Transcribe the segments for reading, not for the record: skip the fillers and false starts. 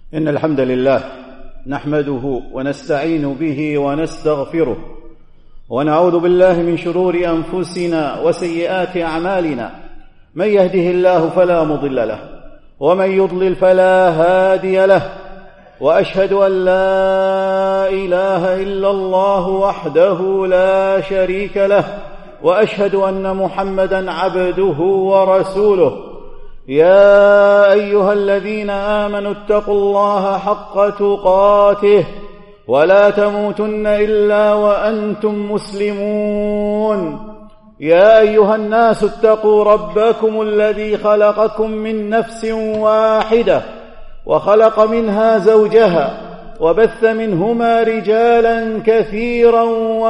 إن الحمد لله نحمده ونستعين به ونستغفره ونعوذ بالله من شرور أنفسنا وسيئات أعمالنا. من يهده الله فلا مضل له ومن يضلل فلا هادي له، وأشهد أن لا إله إلا الله وحده لا شريك له، وأشهد أن محمدًا عبده ورسوله. يا أيها الذين آمنوا اتقوا الله حق تقاته ولا تموتن إلا وأنتم مسلمون. يا أيها الناس اتقوا ربكم الذي خلقكم من نفس واحدة وخلق منها زوجها وبث منهما رجالا كثيرا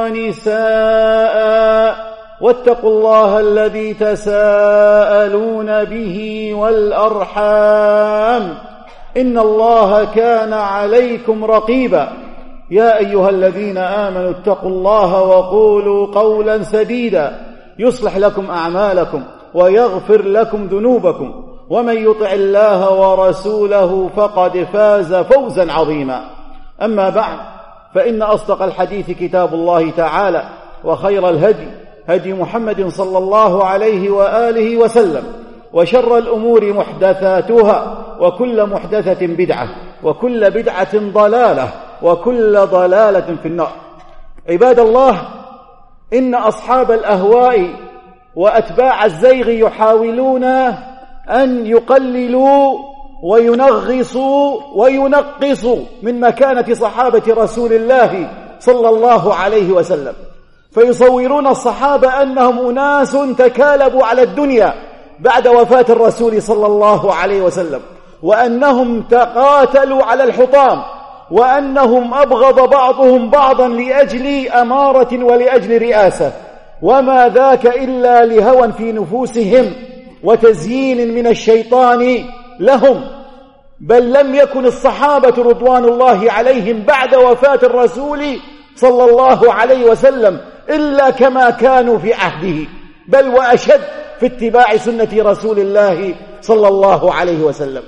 ونساء، واتقوا الله الذي تساءلون به والأرحام إن الله كان عليكم رقيبا. يا أيها الذين آمنوا اتقوا الله وقولوا قولا سديدا يصلح لكم أعمالكم ويغفر لكم ذنوبكم، ومن يطع الله ورسوله فقد فاز فوزا عظيما. أما بعد، فإن أصدق الحديث كتاب الله تعالى، وخير الهدي هدي محمد صلى الله عليه وآله وسلم، وشر الأمور محدثاتها، وكل محدثة بدعة، وكل بدعة ضلالة، وكل ضلالة في النار. عباد الله، إن أصحاب الأهواء وأتباع الزيغ يحاولون أن يقللوا وينغصوا وينقصوا من مكانة صحابة رسول الله صلى الله عليه وسلم، فيصورون الصحابة أنهم أناس تكالبوا على الدنيا بعد وفاة الرسول صلى الله عليه وسلم، وأنهم تقاتلوا على الحطام، وأنهم أبغض بعضهم بعضا لأجل أمارة ولأجل رئاسة، وما ذاك إلا لهوى في نفوسهم وتزيين من الشيطان لهم. بل لم يكن الصحابة رضوان الله عليهم بعد وفاة الرسول صلى الله عليه وسلم إلا كما كانوا في عهده، بل وأشد في اتباع سنة رسول الله صلى الله عليه وسلم.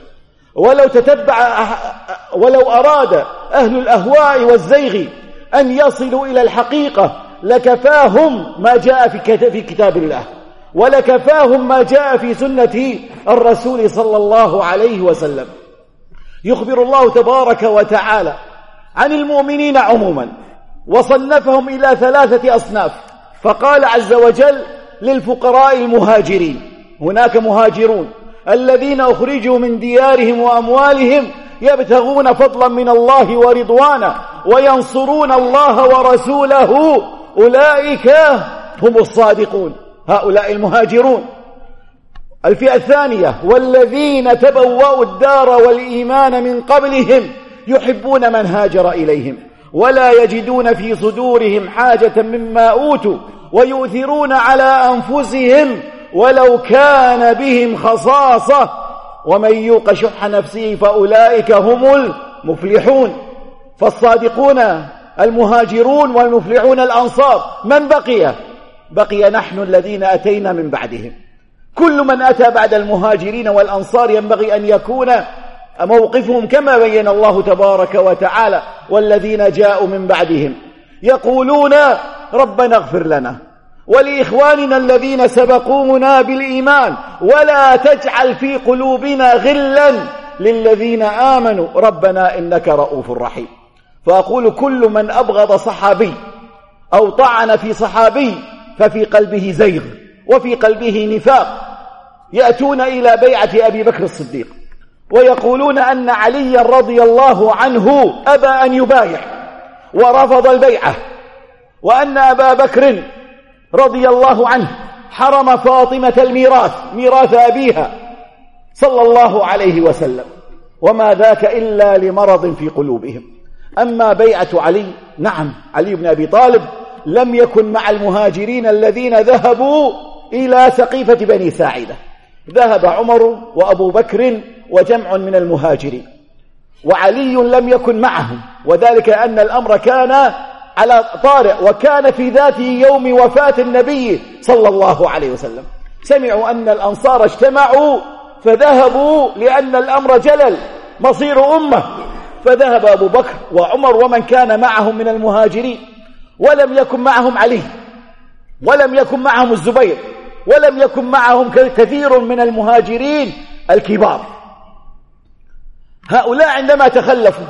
ولو أراد أهل الأهواء والزيغ أن يصلوا إلى الحقيقة لكفاهم ما جاء في كتاب الله، ولكفاهم ما جاء في سنة الرسول صلى الله عليه وسلم. يخبر الله تبارك وتعالى عن المؤمنين عموما، وصنفهم إلى 3 أصناف، فقال عز وجل: للفقراء المهاجرين. هناك مهاجرون الذين أخرجوا من ديارهم وأموالهم يبتغون فضلا من الله ورضوانا وينصرون الله ورسوله، أولئك هم الصادقون، هؤلاء المهاجرون. الفئة الثانية: والذين تبوأوا الدار والإيمان من قبلهم يحبون من هاجر إليهم ولا يجدون في صدورهم حاجة مما أوتوا ويؤثرون على أنفسهم ولو كان بهم خصاصة ومن يوق شح نفسه فأولئك هم المفلحون. فالصادقون المهاجرون والمفلحون الأنصار. من بقي نحن الذين أتينا من بعدهم. كل من أتى بعد المهاجرين والأنصار ينبغي أن يكون موقفهم كما بين الله تبارك وتعالى: والذين جاءوا من بعدهم يقولون ربنا اغفر لنا ولإخواننا الذين سبقونا بالإيمان ولا تجعل في قلوبنا غلا للذين آمنوا ربنا إنك رؤوف رحيم. فأقول: كل من أبغض صحابي أو طعن في صحابي ففي قلبه زيغ وفي قلبه نفاق. يأتون إلى بيعة أبي بكر الصديق ويقولون أن علي رضي الله عنه أبى أن يبايع ورفض البيعة، وأن أبا بكر رضي الله عنه حرم فاطمة الميراث، ميراث أبيها صلى الله عليه وسلم، وما ذاك إلا لمرض في قلوبهم. أما بيعة علي، نعم، علي بن أبي طالب لم يكن مع المهاجرين الذين ذهبوا إلى سقيفة بني ساعدة، ذهب عمر وأبو بكر وجمع من المهاجرين، وعلي لم يكن معهم، وذلك أن الأمر كان على طارئ، وكان في ذات يوم وفاة النبي صلى الله عليه وسلم. سمعوا أن الأنصار اجتمعوا فذهبوا لأن الأمر جلل، مصير أمة فذهب أبو بكر وعمر ومن كان معهم من المهاجرين، ولم يكن معهم علي، ولم يكن معهم الزبير، ولم يكن معهم كثير من المهاجرين الكبار. هؤلاء عندما تخلفوا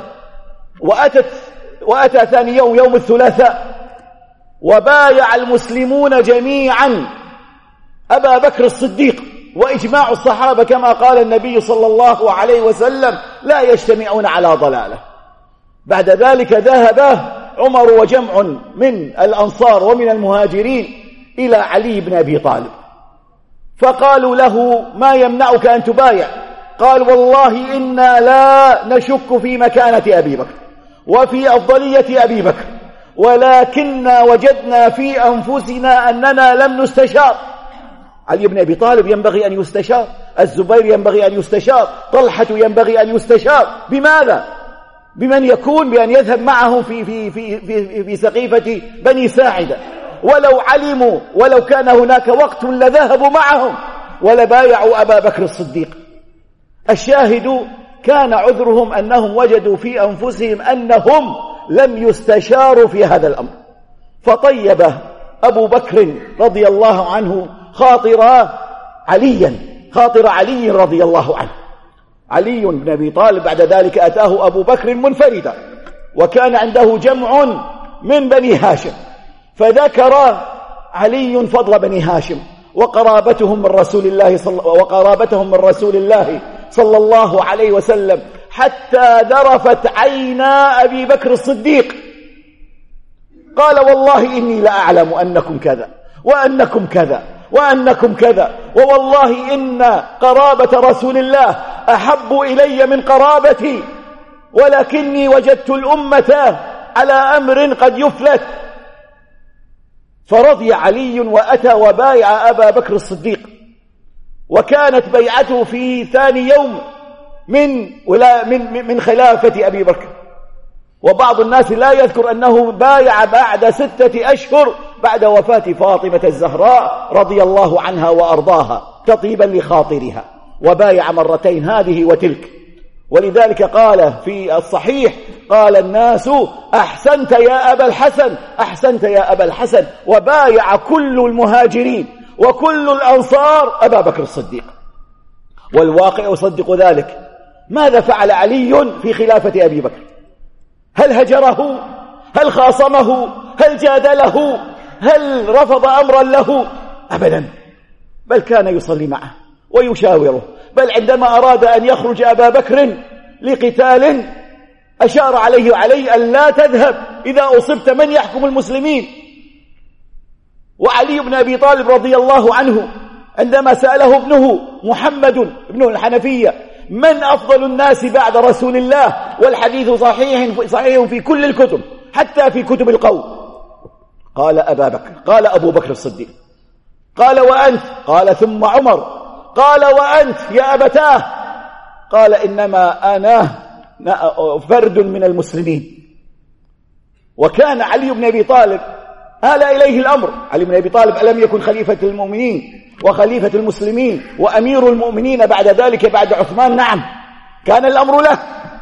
وأتى ثاني يوم الثلاثاء، وبايع المسلمون جميعا أبا بكر الصديق، وإجماع الصحابة كما قال النبي صلى الله عليه وسلم لا يجتمعون على ضلالة. بعد ذلك ذهب عمر وجمع من الأنصار ومن المهاجرين إلى علي بن أبي طالب، فقالوا له ما يمنعك أن تبايع؟ قال والله إنا لا نشك في مكانة أبي بكر وفي أفضلية أبي بكر، ولكننا وجدنا في أنفسنا أننا لم نستشار. علي بن أبي طالب ينبغي أن يستشار، الزبير ينبغي أن يستشار، طلحة ينبغي أن يستشار. بماذا؟ بمن يكون بأن يذهب معهم في سقيفة بني ساعدة، ولو علموا ولو كان هناك وقت لذهبوا معهم ولبايعوا أبا بكر الصديق. الشاهد كان عذرهم أنهم وجدوا في أنفسهم أنهم لم يستشاروا في هذا الأمر، فطيب أبو بكر رضي الله عنه خاطر علي رضي الله عنه. علي بن أبي طالب بعد ذلك أتاه أبو بكر منفردا، وكان عنده جمع من بني هاشم، فذكر علي فضل بني هاشم وقرابتهم من رسول الله صلى الله عليه وسلم، حتى ذرفت عينا أبي بكر الصديق. قال والله إني لأعلم أنكم كذا وأنكم كذا وأنكم كذا، ووالله إن قرابة رسول الله أحب إلي من قرابتي، ولكني وجدت الأمة على أمر قد يفلت. فرضي علي وأتى وبايع أبا بكر الصديق، وكانت بيعته في ثاني يوم من خلافة أبي بكر. وبعض الناس لا يذكر أنه بايع بعد 6 أشهر بعد وفاة فاطمة الزهراء رضي الله عنها وأرضاها تطيبا لخاطرها، وبايع مرتين هذه وتلك. ولذلك قال في الصحيح قال الناس أحسنت يا أبا الحسن، أحسنت يا أبا الحسن، وبايع كل المهاجرين وكل الأنصار أبا بكر الصديق. والواقع يصدق ذلك. ماذا فعل علي في خلافة أبي بكر؟ هل هجره؟ هل خاصمه؟ هل جادله؟ هل رفض أمرا له؟ أبدا، بل كان يصلي معه ويشاوره. بل عندما أراد أن يخرج أبا بكر لقتال أشار عليه أن لا تذهب، إذا أصبت من يحكم المسلمين. وعلي بن أبي طالب رضي الله عنه عندما سأله ابنه محمد ابن الحنفية من أفضل الناس بعد رسول الله، والحديث صحيح في كل الكتب حتى في كتب القوم، قال أبا بكر، قال أبو بكر الصديق. قال وأنت؟ قال ثم عمر. قال وأنت يا أبتاه؟ قال إنما أنا فرد من المسلمين. وكان علي بن أبي طالب آل إليه الأمر. علي بن أبي طالب ألم يكن خليفة المؤمنين وخليفة المسلمين وأمير المؤمنين بعد ذلك بعد عثمان؟ نعم، كان الأمر له.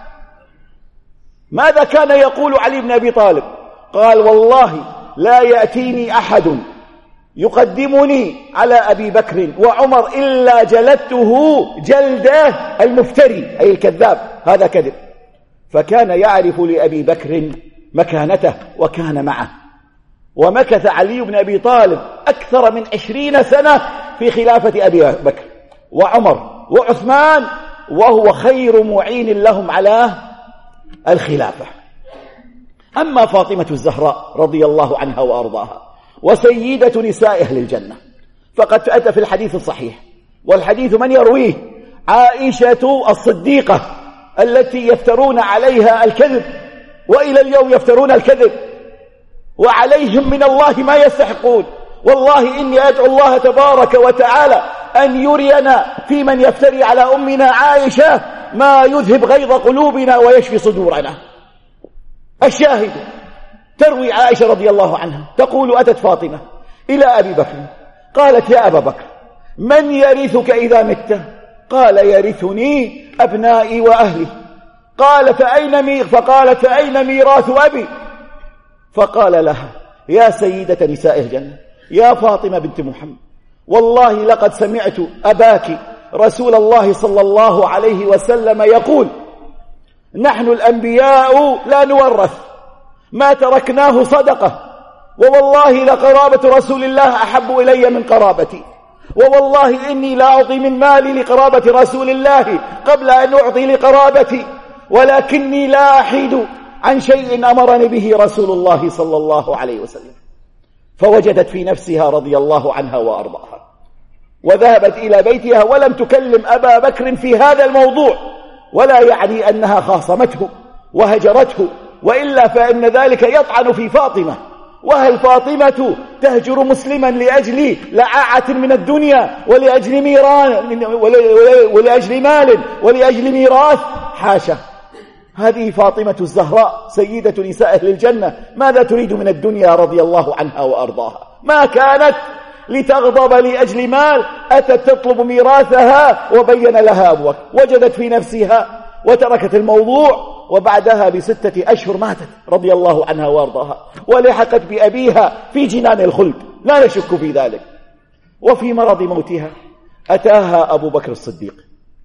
ماذا كان يقول علي بن أبي طالب؟ قال والله لا يأتيني أحد يقدمني على أبي بكر وعمر إلا جلدته جلده المفتري، أي الكذاب، هذا كذب. فكان يعرف لأبي بكر مكانته وكان معه. ومكث علي بن أبي طالب أكثر من 20 سنة في خلافة أبي بكر وعمر وعثمان، وهو خير معين لهم على الخلافة. أما فاطمة الزهراء رضي الله عنها وأرضاها وسيدة نساء أهل الجنة، فقد أتى في الحديث الصحيح، والحديث من يرويه؟ عائشة الصديقة التي يفترون عليها الكذب، وإلى اليوم يفترون الكذب، وعليهم من الله ما يستحقون. والله إني أدعو الله تبارك وتعالى أن يرينا في من يفتري على أمنا عائشة ما يذهب غيظ قلوبنا ويشفي صدورنا. الشاهد، تروي عائشة رضي الله عنها تقول أتت فاطمة إلى أبي بكر قالت يا أبا بكر من يرثك إذا مت؟ قال يرثني أبنائي وأهلي. فقالت فأين ميراث أبي؟ فقال لها: يا سيدة نساء الجنة، يا فاطمة بنت محمد، والله لقد سمعت أباك رسول الله صلى الله عليه وسلم يقول: نحن الأنبياء لا نورث، ما تركناه صدقة، ووالله لقرابة رسول الله أحب إلي من قرابتي، ووالله إني لا أعطي من مالي لقرابة رسول الله قبل أن أعطي لقرابتي، ولكني لا أحيد عن شيء أمرني به رسول الله صلى الله عليه وسلم. فوجدت في نفسها رضي الله عنها وأرضاها، وذهبت إلى بيتها ولم تكلم أبا بكر في هذا الموضوع، ولا يعني أنها خاصمته وهجرته، وإلا فإن ذلك يطعن في فاطمة. وهل فاطمة تهجر مسلما لأجل لعاعة من الدنيا ولأجل ميران ولأجل مال ولأجل ميراث؟ حاشا، هذه فاطمة الزهراء سيدة نساء أهل الجنة، ماذا تريد من الدنيا رضي الله عنها وأرضاها؟ ما كانت لتغضب لأجل مال، أتت تطلب ميراثها وبين لها أبوك، وجدت في نفسها وتركت الموضوع، وبعدها ب6 أشهر ماتت رضي الله عنها وارضاها، ولحقت بأبيها في جنان الخلد، لا نشك في ذلك. وفي مرض موتها أتاها أبو بكر الصديق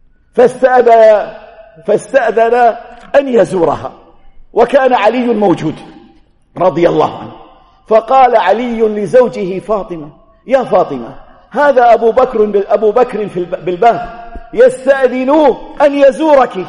فاستأذن أن يزورها، وكان علي موجود رضي الله عنه، فقال علي لزوجه فاطمة: يا فاطمة، هذا أبو بكر بالباب يستأذن أن يزورك،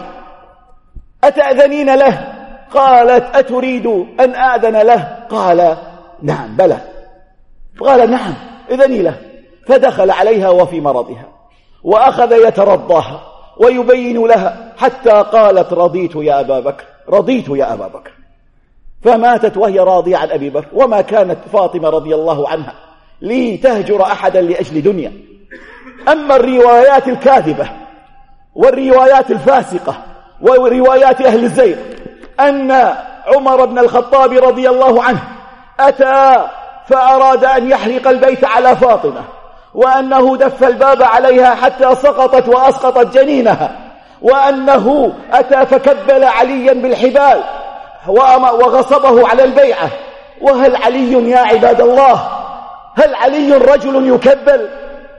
أتأذنين له؟ قالت: أتريد أن آذن له؟ قال: نعم بلى. قال: نعم إذني له. فدخل عليها وفي مرضها، وأخذ يترضاها ويبين لها، حتى قالت: رضيت يا أبا بكر، رضيت يا أبا بكر. فماتت وهي راضية عن أبي بكر. وما كانت فاطمة رضي الله عنها لتهجر أحدا لأجل دنيا. أما الروايات الكاذبة والروايات الفاسقة وروايات أهل الزيغ أن عمر بن الخطاب رضي الله عنه أتى فأراد أن يحرق البيت على فاطمة، وأنه دف الباب عليها حتى سقطت وأسقطت جنينها، وأنه أتى فكبل عليا بالحبال وغصبه على البيعة. وهل علي يا عباد الله، هل علي رجل يكبل؟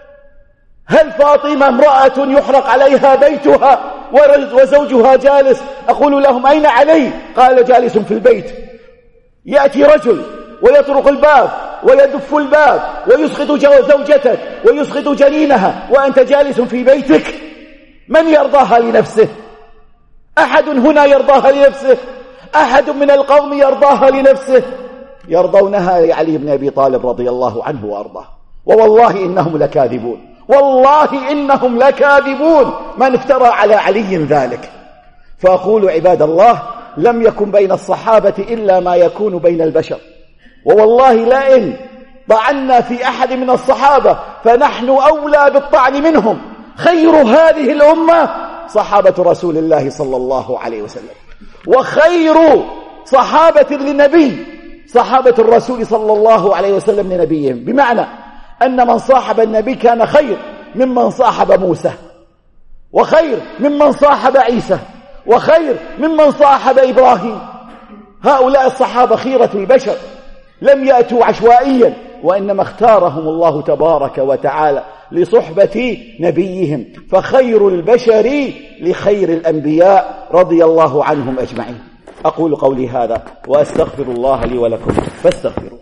هل فاطمة امرأة يحرق عليها بيتها وزوجها جالس؟ أقول لهم: أين علي؟ قال: جالس في البيت. يأتي رجل ويطرق الباب ويدف الباب ويسقط زوجتك ويسقط جنينها وأنت جالس في بيتك. من يرضاها لنفسه؟ أحد هنا يرضاها لنفسه؟ أحد من القوم يرضاها لنفسه؟ يرضونها لعلي بن أبي طالب رضي الله عنه وأرضاه. ووالله إنهم لكاذبون، والله إنهم لكاذبون من افترى على علي ذلك. فأقول عباد الله: لم يكن بين الصحابة إلا ما يكون بين البشر، ووالله لئن طعنا في أحد من الصحابة فنحن أولى بالطعن منهم. خير هذه الأمة صحابة رسول الله صلى الله عليه وسلم، وخير صحابة للنبي صحابة الرسول صلى الله عليه وسلم لنبيهم، بمعنى أن من صاحب النبي كان خير ممن صاحب موسى، وخير ممن صاحب عيسى، وخير ممن صاحب إبراهيم. هؤلاء الصحابة خيرة البشر، لم يأتوا عشوائيا، وإنما اختارهم الله تبارك وتعالى لصحبة نبيهم، فخير البشر لخير الأنبياء رضي الله عنهم أجمعين. أقول قولي هذا وأستغفر الله لي ولكم فاستغفروا.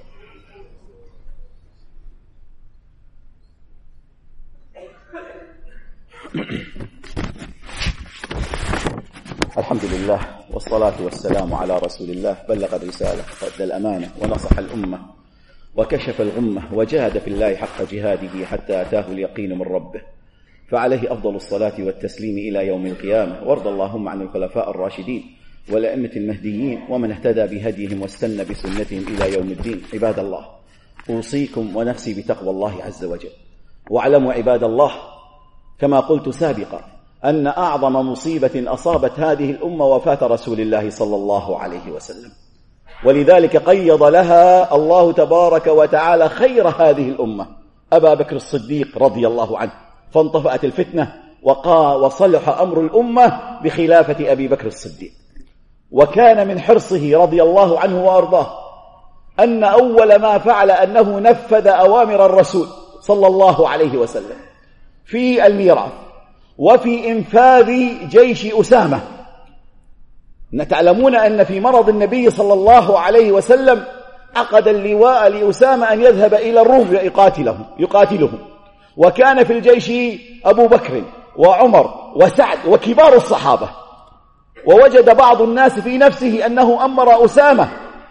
الحمد لله والصلاة والسلام على رسول الله، بلغ الرسالة وأدى الأمانة ونصح الأمة وكشف الغمة وجاهد في الله حق جهاده حتى أتاه اليقين من ربه، فعليه أفضل الصلاة والتسليم إلى يوم القيامة. وارض اللهم عن الخلفاء الراشدين والأئمة المهديين ومن اهتدى بهديهم واستنى بسنتهم إلى يوم الدين. عباد الله، أوصيكم ونفسي بتقوى الله عز وجل. واعلموا عباد الله كما قلت سابقا أن أعظم مصيبة أصابت هذه الأمة وفاة رسول الله صلى الله عليه وسلم، ولذلك قيض لها الله تبارك وتعالى خير هذه الأمة أبا بكر الصديق رضي الله عنه، فانطفأت الفتنة وصلح أمر الأمة بخلافة أبي بكر الصديق. وكان من حرصه رضي الله عنه وأرضاه أن أول ما فعل أنه نفذ أوامر الرسول صلى الله عليه وسلم في الميراث وفي إنفاذ جيش أسامة. تعلمون أن في مرض النبي صلى الله عليه وسلم عقد اللواء لأسامة أن يذهب إلى الروم يقاتلهم، وكان في الجيش أبو بكر وعمر وسعد وكبار الصحابة. ووجد بعض الناس في نفسه أنه أمر أسامة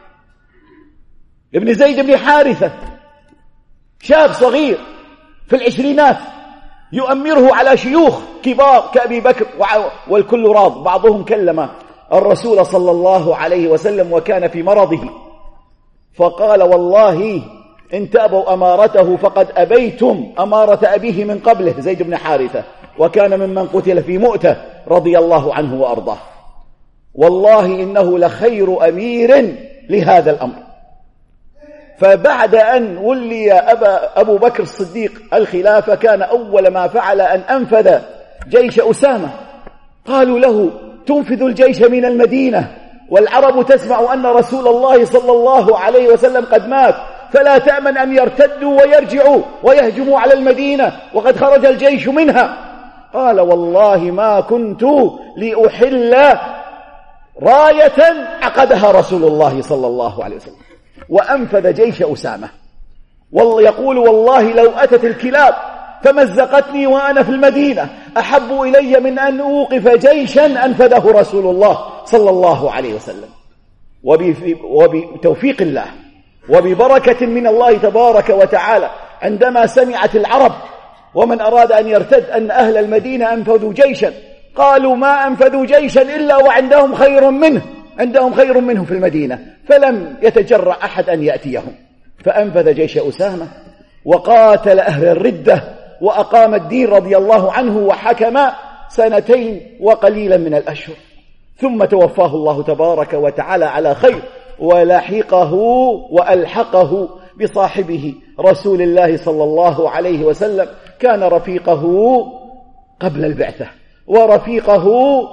ابن زيد بن حارثة شاب صغير في العشرينات يؤمره على شيوخ كبار كأبي بكر، والكل راض. بعضهم كلم الرسول صلى الله عليه وسلم وكان في مرضه فقال: والله إن تأبوا أمارته فقد أبيتم أمارة أبيه من قبله زيد بن حارثة، وكان ممن قتل في مؤتة رضي الله عنه وأرضاه. والله إنه لخير أمير لهذا الأمر. فبعد أن ولي أبو بكر الصديق الخلافة كان أول ما فعل أن أنفذ جيش أسامة. قالوا له: تنفذ الجيش من المدينة والعرب تسمع أن رسول الله صلى الله عليه وسلم قد مات، فلا تأمن أن يرتدوا ويرجعوا ويهجموا على المدينة وقد خرج الجيش منها. قال: والله ما كنت لأحل راية عقدها رسول الله صلى الله عليه وسلم. وأنفذ جيش أسامة. يقول: والله لو أتت الكلاب فمزقتني وأنا في المدينة أحب إلي من أن أوقف جيشا أنفذه رسول الله صلى الله عليه وسلم. وبتوفيق الله وببركة من الله تبارك وتعالى عندما سمعت العرب ومن أراد أن يرتد أن أهل المدينة أنفذوا جيشا، قالوا: ما أنفذوا جيشا إلا وعندهم خير منه، عندهم خير منه في المدينة، فلم يتجرأ أحد أن يأتيهم. فأنفذ جيش أسامة وقاتل أهل الردة وأقام الدين رضي الله عنه، وحكم 2 وقليلا من الأشهر، ثم توفاه الله تبارك وتعالى على خير، ولحقه وألحقه بصاحبه رسول الله صلى الله عليه وسلم. كان رفيقه قبل البعثة ورفيقه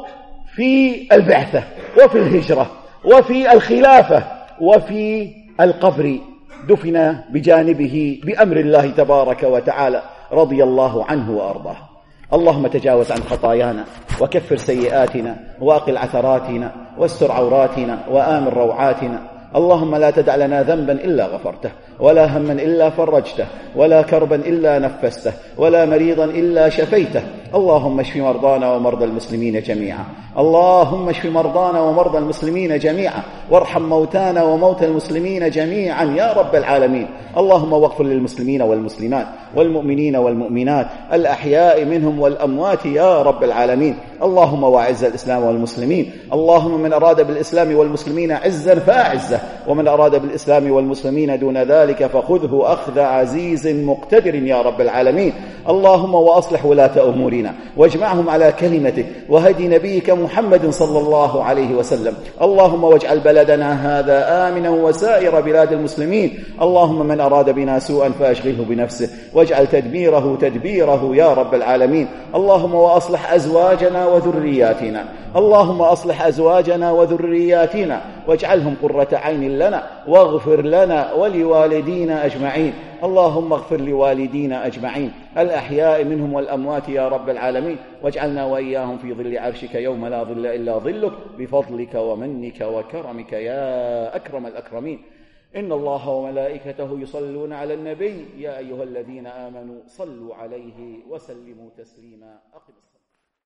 في البعثة وفي الهجرة وفي الخلافة وفي القبر، دفن بجانبه بأمر الله تبارك وتعالى رضي الله عنه وأرضاه. اللهم تجاوز عن خطايانا وكفر سيئاتنا وأقل عثراتنا واستر عوراتنا وآمن روعاتنا. اللهم لا تدع لنا ذنبا إلا غفرته، ولا هما إلا فرجته، ولا كربا إلا نفسته، ولا مريضا إلا شفيته. اللهم اشف مرضانا ومرضى المسلمين جميعا، اللهم اشف مرضانا ومرضى المسلمين جميعا، وارحم موتانا وموتى المسلمين جميعا يا رب العالمين. اللهم واغفر للمسلمين والمسلمات والمؤمنين والمؤمنات الأحياء منهم والأموات يا رب العالمين. اللهم واعز الإسلام والمسلمين. اللهم من أراد بالإسلام والمسلمين عزا فأعزه، ومن أراد بالإسلام والمسلمين دون ذلك فخذه أخذ عزيز مقتدر يا رب العالمين. اللهم وأصلح ولاة أمورنا واجمعهم على كلمتك وهدي نبيك محمد صلى الله عليه وسلم. اللهم واجعل بلدنا هذا آمنا وسائر بلاد المسلمين. اللهم من أراد بنا سوءا فأشغله بنفسه واجعل تدبيره يا رب العالمين. اللهم وأصلح أزواجنا وذرياتنا، اللهم أصلح أزواجنا وذرياتنا واجعلهم قرة عين لنا، واغفر لنا ولوالدينا أجمعين. اللهم اغفر لوالدينا أجمعين الأحياء منهم والأموات يا رب العالمين، واجعلنا وإياهم في ظل عرشك يوم لا ظل إلا ظلك، بفضلك ومنك وكرمك يا أكرم الأكرمين. إن الله وملائكته يصلون على النبي يا أيها الذين آمنوا صلوا عليه وسلموا تسليما. أقم الصلاة.